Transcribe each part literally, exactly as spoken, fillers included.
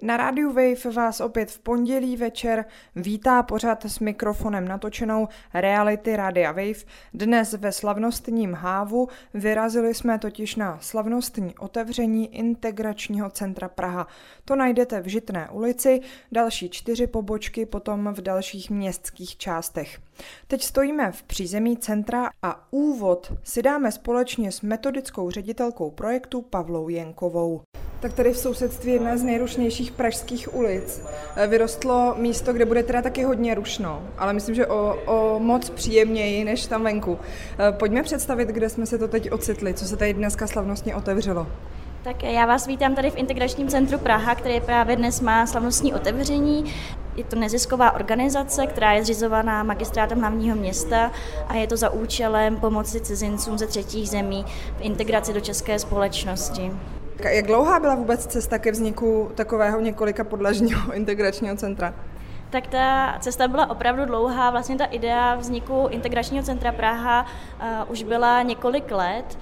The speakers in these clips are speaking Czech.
Na rádiu Wave vás opět v pondělí večer vítá pořad s mikrofonem natočenou Reality Rádia Wave. Dnes ve slavnostním Hávu vyrazili jsme totiž na slavnostní otevření Integračního centra Praha. To najdete v Žitné ulici, další čtyři pobočky potom v dalších městských částech. Teď stojíme v přízemí centra a úvod si dáme společně s metodickou ředitelkou projektu Pavlou Jenkovou. Tak tady v sousedství jedné z nejrušnějších pražských ulic vyrostlo místo, kde bude teda taky hodně rušno, ale myslím, že o, o moc příjemněji než tam venku. Pojďme představit, kde jsme se to teď ocitli, co se tady dneska slavnostně otevřelo. Tak já vás vítám tady v Integračním centru Praha, který právě dnes má slavnostní otevření. Je to nezisková organizace, která je zřizovaná magistrátem hlavního města a je to za účelem pomoci cizincům ze třetích zemí v integraci do české společnosti. Jak dlouhá byla vůbec cesta ke vzniku takového několika podlažního integračního centra? Tak ta cesta byla opravdu dlouhá. Vlastně ta idea vzniku Integračního centra Praha uh, už byla několik let.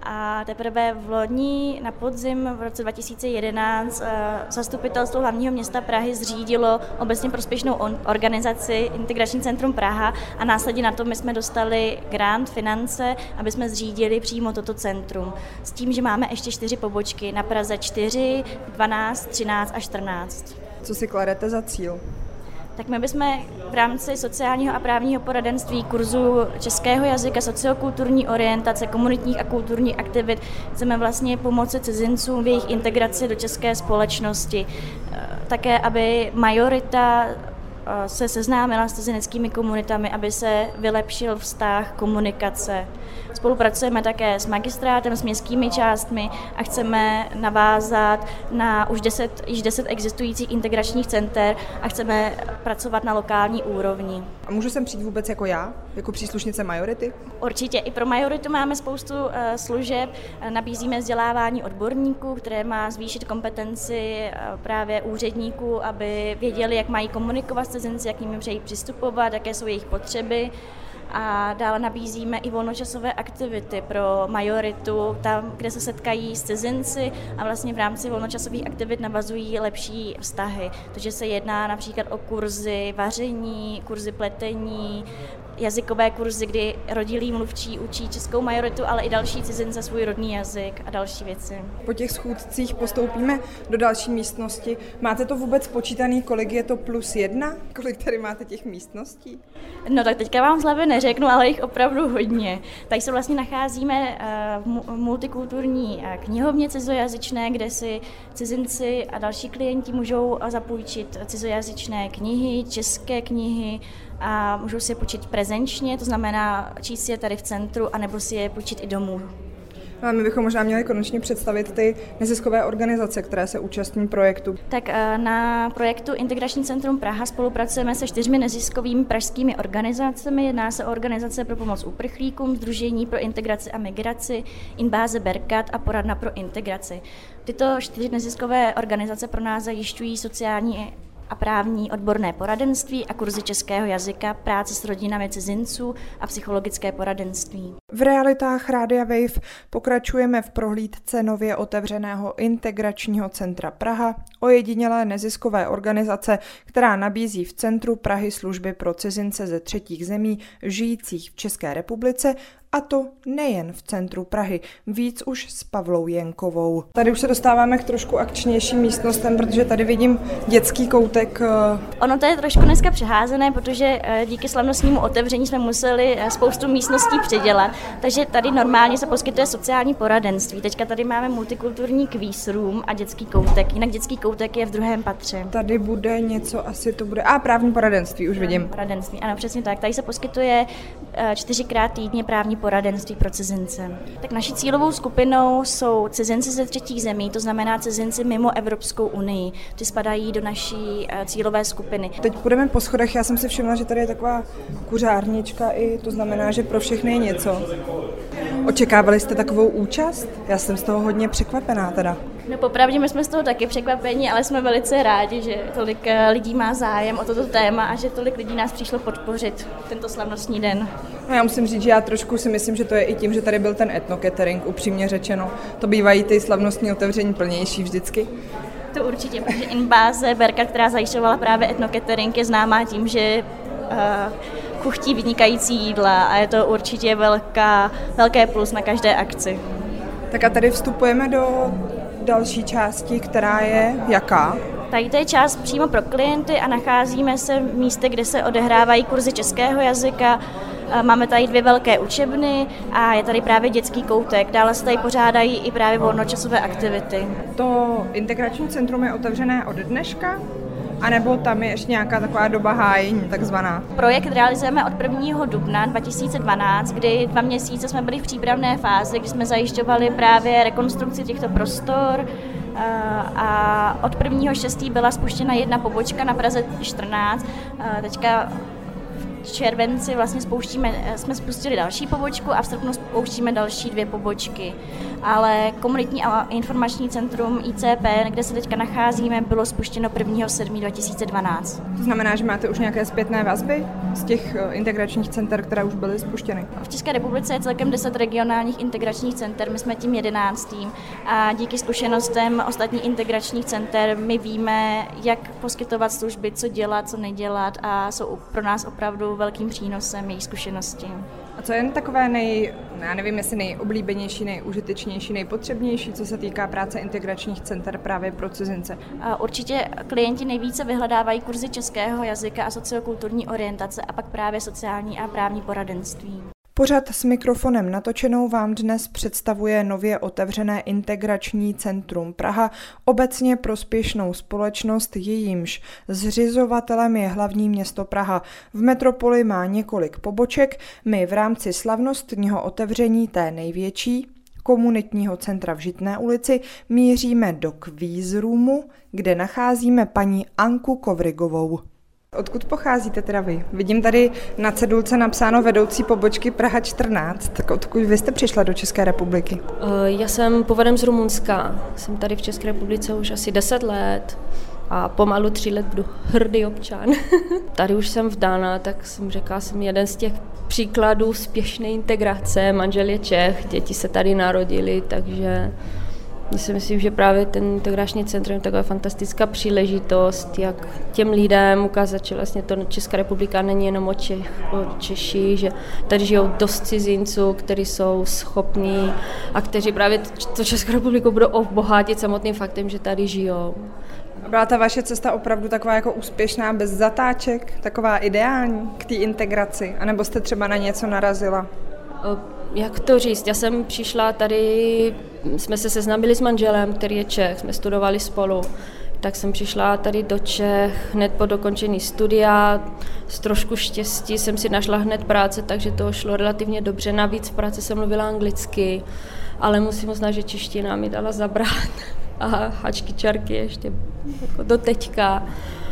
A teprve v loni na podzim v roce dva tisíce jedenáct uh, zastupitelstvo hlavního města Prahy zřídilo obecně prospěšnou on, organizaci Integrační centrum Praha a následně na to my jsme dostali grant, finance, aby jsme zřídili přímo toto centrum. S tím, že máme ještě čtyři pobočky na Praze čtyři, dvanáct, třináct a čtrnáct. Co si kladete za cíl? Tak my bychom v rámci sociálního a právního poradenství, kurzu českého jazyka, sociokulturní orientace, komunitních a kulturních aktivit chceme vlastně pomoci cizincům v jejich integraci do české společnosti. Také, aby majorita se seznámila s cizineckými komunitami, aby se vylepšil vztah, komunikace. Spolupracujeme také s magistrátem, s městskými částmi a chceme navázat na už deset, již deset existujících integračních center a chceme pracovat na lokální úrovni. A můžu sem přijít vůbec jako já, jako příslušnice majority? Určitě. I pro majoritu máme spoustu uh, služeb. Nabízíme vzdělávání odborníků, které má zvýšit kompetenci uh, právě úředníků, aby věděli, jak mají komunikovat s cizinci, jak k nim přejí přistupovat, jaké jsou jejich potřeby. A dále nabízíme i volnočasové aktivity pro majoritu, tam, kde se setkají s cizinci a vlastně v rámci volnočasových aktivit navazují lepší vztahy. Takže se jedná například o kurzy vaření, kurzy pletení, jazykové kurzy, kdy rodilí mluvčí učí českou majoritu, ale i další cizince svůj rodný jazyk a další věci. Po těch schůzcích postoupíme do další místnosti. Máte to vůbec počítaný, kolik je to plus jedna? Kolik tady máte těch místností? No tak teďka vám z hlavy neřeknu, ale jich opravdu hodně. Tady se vlastně nacházíme v multikulturní knihovně cizojazyčné, kde si cizinci a další klienti můžou zapůjčit cizojazyčné knihy, české knihy, a můžou si je půjčit prezenčně, to znamená číst si je tady v centru, anebo si je půjčit i domů. A my bychom možná měli konečně představit ty neziskové organizace, které se účastní projektu. Tak na projektu Integrační centrum Praha spolupracujeme se čtyřmi neziskovými pražskými organizacemi. Jedná se o organizace pro pomoc uprchlíkům, Sdružení pro integraci a migraci, Inbáze Berkat a Poradna pro integraci. Tyto čtyři neziskové organizace pro nás zajišťují sociální a právní odborné poradenství a kurzy českého jazyka, práce s rodinami cizinců a psychologické poradenství. V realitách Rádia Wave pokračujeme v prohlídce nově otevřeného Integračního centra Praha, ojedinělé neziskové organizace, která nabízí v centru Prahy služby pro cizince ze třetích zemí žijících v České republice, a to nejen v centru Prahy, víc už s Pavlou Jenkovou. Tady už se dostáváme k trošku akčnějším místnostem, protože tady vidím dětský koutek. Ono to je trošku dneska přeházené, protože díky slavnostnímu otevření jsme museli spoustu místností předělat, takže tady normálně se poskytuje sociální poradenství. Teďka tady máme multikulturní quiz room a dětský koutek, jinak dětský koutek je v druhém patře. Tady bude něco, asi to bude, a právní poradenství, už vidím. Poradenství, ano, přesně tak. Tady se poskytuje čtyřikrát týdně právní poradenství pro cizince. Tak naší cílovou skupinou jsou cizinci ze třetích zemí, to znamená cizinci mimo Evropskou unii. Ty spadají do naší cílové skupiny. Teď půjdeme po schodech, já jsem si všimla, že tady je taková kuřárnička i, to znamená, že pro všechny je něco. Očekávali jste takovou účast? Já jsem z toho hodně překvapená teda. No popravdě my jsme z toho taky překvapení, ale jsme velice rádi, že tolik lidí má zájem o toto téma a že tolik lidí nás přišlo podpořit tento slavnostní den. No já musím říct, že já trošku si myslím, že to je i tím, že tady byl ten etno catering, upřímně řečeno. To bývají ty slavnostní otevření plnější vždycky. To určitě, protože Inbáze, Berka, která zajišťovala právě etnocatering, je známá tím, že uh, chuchtí vynikající jídla a je to určitě velká, velké plus na každé akci. Tak a tady vstupujeme do další části, která je jaká? Tady to je část přímo pro klienty a nacházíme se v místě, kde se odehrávají kurzy českého jazyka. Máme tady dvě velké učebny a je tady právě dětský koutek. Dále se tady pořádají i právě volnočasové aktivity. To integrační centrum je otevřené od dneška? A nebo tam je ještě nějaká taková doba hájení, takzvaná? Projekt realizujeme od prvního dubna dva tisíce dvanáct, kdy dva měsíce jsme byli v přípravné fázi, kdy jsme zajišťovali právě rekonstrukci těchto prostor. A od prvního šestého byla spuštěna jedna pobočka na Praze čtrnáct. Teďka v červenci vlastně spouštíme, jsme spustili další pobočku a v srpnu spouštíme další dvě pobočky. Ale komunitní a informační centrum I C P, kde se teďka nacházíme, bylo spuštěno prvního sedmého dva tisíce dvanáct. To znamená, že máte už nějaké zpětné vazby z těch integračních center, které už byly spuštěny? V České republice je celkem deset regionálních integračních center, my jsme tím jedenáctým a díky zkušenostem ostatních integračních center my víme, jak poskytovat služby, co dělat, co nedělat a jsou pro nás opravdu velkým přínosem jejich zkušenosti. A co je takové nej, já nevím, jestli nejoblíbenější, nejužitečnější, nejpotřebnější, co se týká práce integračních center právě pro cizince? Určitě klienti nejvíce vyhledávají kurzy českého jazyka a sociokulturní orientace a pak právě sociální a právní poradenství. Pořad s mikrofonem natočenou vám dnes představuje nově otevřené integrační centrum Praha, obecně prospěšnou společnost, jejímž zřizovatelem je hlavní město Praha. V metropoli má několik poboček, my v rámci slavnostního otevření té největší, komunitního centra v Žitné ulici, míříme do Kvíz Roomu, kde nacházíme paní Anku Kovrigovou. Odkud pocházíte teda vy? Vidím tady na cedulce napsáno vedoucí pobočky Praha čtrnáct. Tak odkud vy jste přišla do České republiky? Já jsem původem z Rumunska. Jsem tady v České republice už asi deset let a pomalu tři let budu hrdý občan. Tady už jsem vdána, tak jsem řekla, jsem jeden z těch příkladů úspěšné integrace. Manžel je Čech, děti se tady narodily, takže já si myslím, že právě ten integrační centrum je taková fantastická příležitost, jak těm lidem ukázat, že vlastně to Česká republika není jenom o, Čech, o Češi, že tady žijou dost cizinců, kteří jsou schopní a kteří právě to Českou republiku budou obohatit samotným faktem, že tady žijou. Byla ta vaše cesta opravdu taková jako úspěšná, bez zatáček, taková ideální k té integraci, anebo jste třeba na něco narazila? Jak to říct? Já jsem přišla tady, jsme se seznámili s manželem, který je Čech, jsme studovali spolu, tak jsem přišla tady do Čech hned po dokončení studia. S trošku štěstí jsem si našla hned práce, takže to šlo relativně dobře. Navíc v práci jsem mluvila anglicky, ale musím uznat, že čeština mi dala zabrat a hačky, čarky ještě jako do teďka.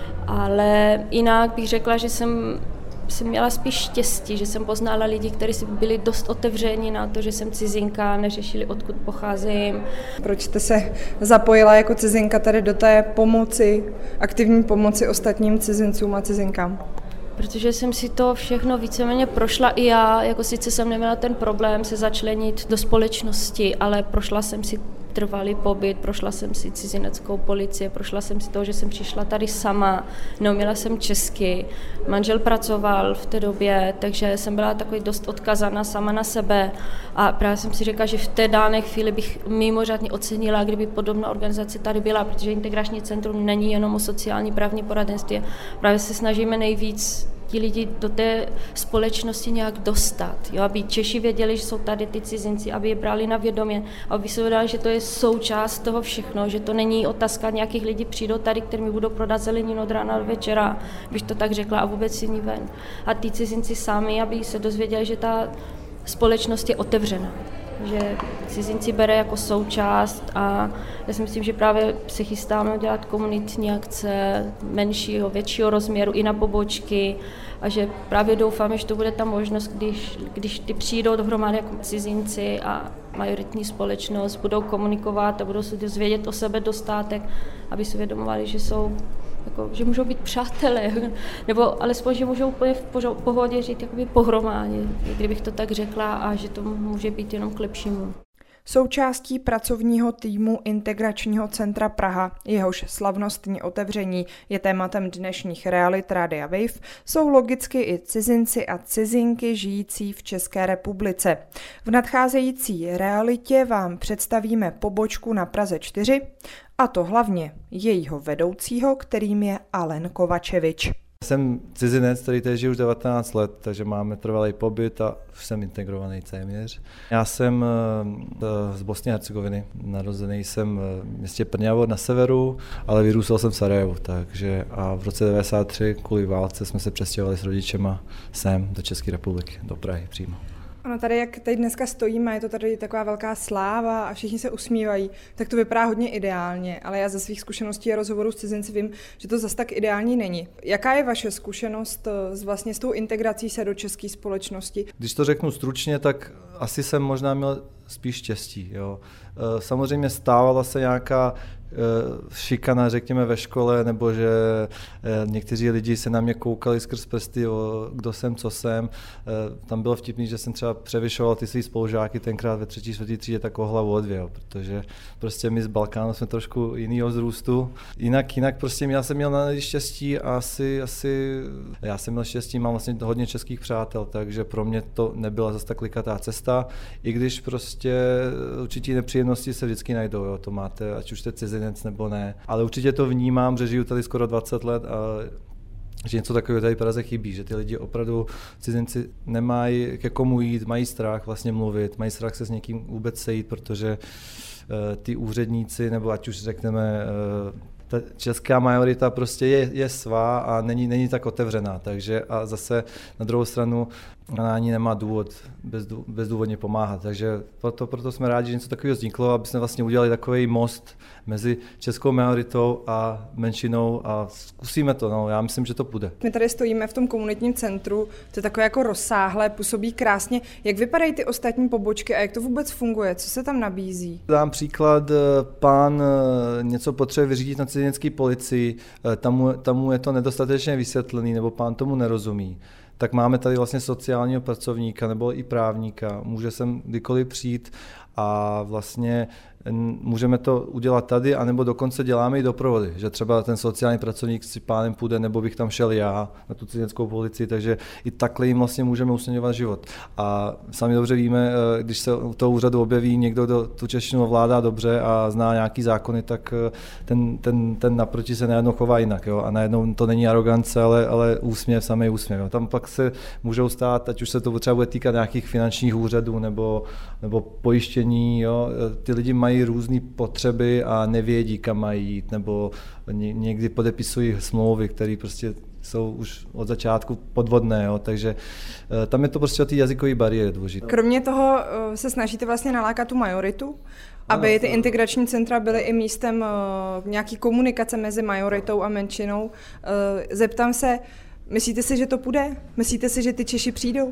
Ale jinak bych řekla, že jsem jsem měla spíš štěstí, že jsem poznala lidi, kteří si byli dost otevření na to, že jsem cizinka, neřešili, odkud pocházím. Proč jste se zapojila jako cizinka tady do té pomoci, aktivní pomoci ostatním cizincům a cizinkám? Protože jsem si to všechno víceméně prošla i já, jako sice jsem neměla ten problém se začlenit do společnosti, ale prošla jsem si trvalý pobyt, prošla jsem si cizineckou policii, prošla jsem si to, že jsem přišla tady sama, neuměla jsem česky, manžel pracoval v té době, takže jsem byla takový dost odkazaná sama na sebe a právě jsem si řekla, že v té dané chvíli bych mimořádně ocenila, kdyby podobná organizace tady byla, protože integrační centrum není jenom o sociální právní poradenství, právě se snažíme nejvíc ti lidi do té společnosti nějak dostat, jo, aby Češi věděli, že jsou tady ty cizinci, aby je brali na vědomí, aby se věděli, že to je součást toho všechno, že to není otázka nějakých lidí přijdou tady, kteří mi budou prodat zeleninu od rána do večera, bych to tak řekla, a vůbec jiný ven. A ty cizinci sami, aby se dozvěděli, že ta společnost je otevřená, že cizinci bere jako součást a já si myslím, že právě se chystáme dělat komunitní akce menšího, většího rozměru i na pobočky a že právě doufáme, že to bude ta možnost, když, když ty přijdou dohromady jako cizinci a majoritní společnost budou komunikovat a budou se dozvědět o sebe dostatek, aby si uvědomovali, že jsou jako, že můžou být přátelé, nebo alespoň, že můžou úplně v pohodě žít jakoby pohromadě, kdybych to tak řekla, a že to může být jenom k lepšímu. Součástí pracovního týmu Integračního centra Praha, jehož slavnostní otevření je tématem dnešních realit Radia Wave, jsou logicky i cizinci a cizinky žijící v České republice. V nadcházející realitě vám představíme pobočku na Praze čtyři, a to hlavně jejího vedoucího, kterým je Alen Kovačevič. Jsem cizinec, který tady žije už devatenáct let, takže máme trvalý pobyt a už jsem integrovaný téměř. Já jsem z Bosny a Hercegoviny, narozený jsem v městě Prňavo na severu, ale vyrůstal jsem v Sarajevu, takže a v roce devadesát tři kvůli válce jsme se přestěhovali s rodičema sem do České republiky, do Prahy přímo. Ano, tady jak tady dneska stojíme, je to tady taková velká sláva a všichni se usmívají, tak to vypadá hodně ideálně, ale já ze svých zkušeností a rozhovorů s cizinci vím, že to zas tak ideální není. Jaká je vaše zkušenost s, vlastně s tou integrací se do české společnosti? Když to řeknu stručně, tak asi jsem možná měl spíš štěstí. Jo. Samozřejmě stávala se nějaká šikana, řekněme, ve škole, nebo že někteří lidi se na mě koukali skrz prsty, o kdo jsem, co jsem. Tam bylo vtipný, že jsem třeba převyšoval ty svý spolužáky tenkrát ve třetí, čtvrtý třídě tak o hlavu o dvě, protože prostě my z Balkánu jsme trošku jinýho vzrůstu. Jinak, jinak prostě já jsem měl na štěstí a asi, asi, já jsem měl štěstí, mám vlastně hodně českých přátel, takže pro mě to nebyla zase tak klikatá cesta, i když prostě určitě nepříjemnosti se vždycky najdou, jo, to máte, ať už jste cizinec nebo ne, ale určitě to vnímám, že žiju tady skoro dvacet let a že něco takového tady v Praze chybí, že ty lidi opravdu, cizinci, nemají ke komu jít, mají strach vlastně mluvit, mají strach se s někým vůbec sejít, protože uh, ty úředníci, nebo ať už řekneme, uh, ta česká majorita prostě je, je svá a není, není tak otevřená, takže a zase na druhou stranu ona ani nemá důvod bezdů, bezdůvodně pomáhat, takže proto, proto jsme rádi, že něco takového vzniklo, aby jsme vlastně udělali takový most mezi českou majoritou a menšinou a zkusíme to, no, já myslím, že to půjde. My tady stojíme v tom komunitním centru, to je takové jako rozsáhlé, působí krásně. Jak vypadají ty ostatní pobočky a jak to vůbec funguje, co se tam nabízí? Dám příklad, pán něco potřebuje vyřídit na cizinecké policii, tam mu, tam mu je to nedostatečně vysvětlený, nebo pán tomu nerozumí. Tak máme tady vlastně sociálního pracovníka nebo i právníka, může sem kdykoliv přijít a vlastně můžeme to udělat tady, anebo dokonce děláme i doprovody, že třeba ten sociální pracovník si pánem půjde, nebo bych tam šel já na tu cizineckou policii, takže i takhle jim vlastně můžeme usnadňovat život. A sami dobře víme, když se u toho úřadu objeví někdo, kdo tu češtinu ovládá dobře a zná nějaký zákony, tak ten, ten, ten naproti se najednou chová jinak. Jo? A najednou to není arogance, ale, ale úsměv, samý úsměv. Jo? Tam pak se můžou stát, ať už se to třeba bude týkat nějakých finančních úřadů nebo, nebo pojištění. Jo? Ty lidi mají různé potřeby a nevědí, kam mají jít, nebo někdy podepisují smlouvy, které prostě jsou už od začátku podvodné, jo? Takže tam je to prostě o té jazykové bariéry důležité. Kromě toho se snažíte vlastně nalákat tu majoritu, aby ty integrační centra byly i místem nějaký komunikace mezi majoritou a menšinou. Zeptám se, myslíte si, že to půjde? Myslíte si, že ty Češi přijdou?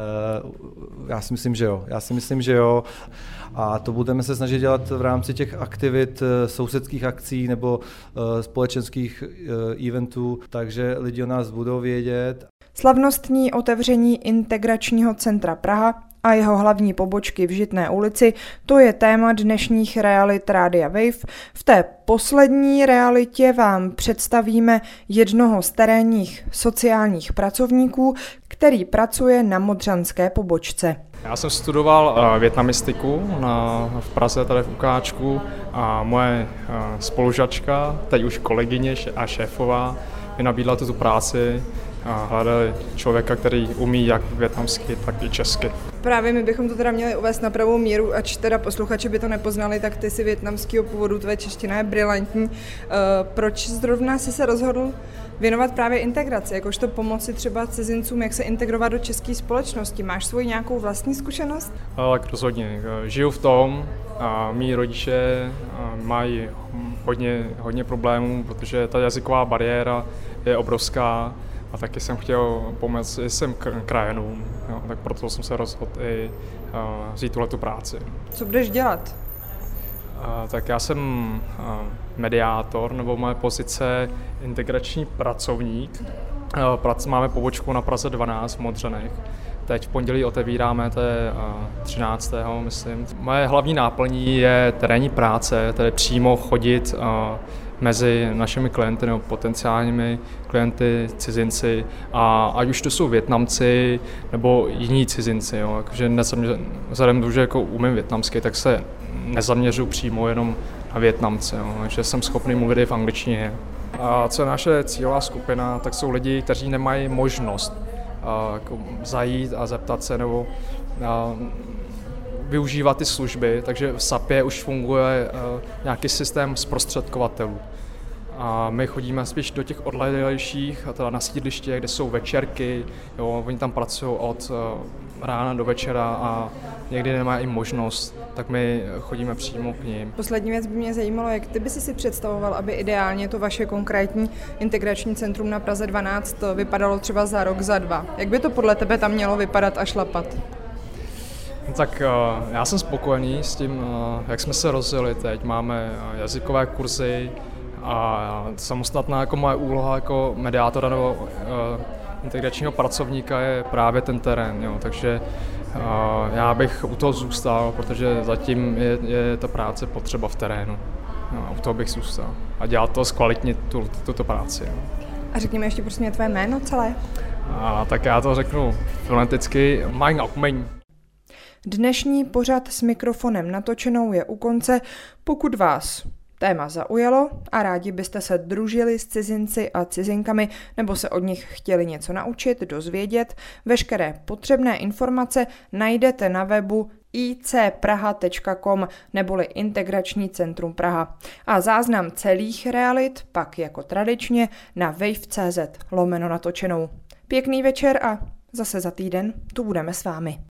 Já si myslím, že jo. Já si myslím, že jo. A to budeme se snažit dělat v rámci těch aktivit, sousedských akcí nebo společenských eventů, takže lidi o nás budou vědět. Slavnostní otevření Integračního centra Praha a jeho hlavní pobočky v Žitné ulici, to je téma dnešních realit Radia Wave. V té poslední realitě vám představíme jednoho z terénních sociálních pracovníků, který pracuje na modřanské pobočce. Já jsem studoval vietnamistiku na, v Praze, tady v Ukáčku, a moje spolužačka, teď už kolegyně a šéfová, mi nabídla tuto práci a hledali člověka, který umí jak vietnamsky, tak i česky. Právě my bychom to teda měli uvést na pravou míru, ač teda posluchači by to nepoznali, tak ty jsi vietnamského původu, tvoje čeština je brilantní. Proč zrovna jsi se rozhodl věnovat právě integraci, jakožto pomoci třeba cizincům, jak se integrovat do české společnosti? Máš svoji nějakou vlastní zkušenost? Tak rozhodně. Žiju v tom a mý rodiče mají hodně, hodně problémů, protože ta jazyková bariéra je obrovská a taky jsem chtěl pomoct i sem krajanům, jo, tak proto jsem se rozhodl i uh, vzít tuhletu práci. Co budeš dělat? Uh, tak já jsem uh, mediátor, nebo moje pozice integrační pracovník. Uh, prac, máme pobočku na Praze dvanáct v Modřanech, Teď v pondělí otevíráme, to je třináctého myslím. Moje hlavní náplní je terénní práce, tedy přímo chodit mezi našimi klienty nebo potenciálními klienty, cizinci, a ať už to jsou Vietnamci nebo jiní cizinci. Jo. Takže vzhledem k tomu, že jako umím vietnamsky, tak se nezaměřuji přímo jenom na Vietnamce, jo. Takže jsem schopný mluvit i v angličtině. A co je naše cílová skupina, tak jsou lidi, kteří nemají možnost a, jako zajít a zeptat se nebo a, využívat ty služby, takže v SAPě už funguje a, nějaký systém zprostředkovatelů. A my chodíme spíš do těch odlehlejších, teda na sídliště, kde jsou večerky, jo, oni tam pracují od rána do večera a někdy nemají možnost, tak my chodíme přímo k ním. Poslední věc by mě zajímalo, jak ty by si si představoval, aby ideálně to vaše konkrétní integrační centrum na Praze dvanáct vypadalo třeba za rok, za dva. Jak by to podle tebe tam mělo vypadat a šlapat? Tak já jsem spokojený s tím, jak jsme se rozjeli teď. Máme jazykové kurzy a samostatná jako moje úloha jako mediátora nebo integračního pracovníka je právě ten terén, jo. Takže uh, já bych u toho zůstal, protože zatím je, je ta práce potřeba v terénu. No, u toho bych zůstal a dělat to zkvalitnit tu, tuto práci. Jo. A řekni mi ještě prosím tvé jméno celé. A, tak já to řeknu foneticky. Mai Ngọc Minh. Dnešní pořad s mikrofonem natočenou je u konce. Pokud vás téma zaujalo a rádi byste se družili s cizinci a cizinkami nebo se od nich chtěli něco naučit, dozvědět, veškeré potřebné informace najdete na webu i c praha tečka com neboli Integrační centrum Praha. A záznam celých realit pak jako tradičně na wave tečka cé zet lomeno natočenou. Pěkný večer a zase za týden tu budeme s vámi.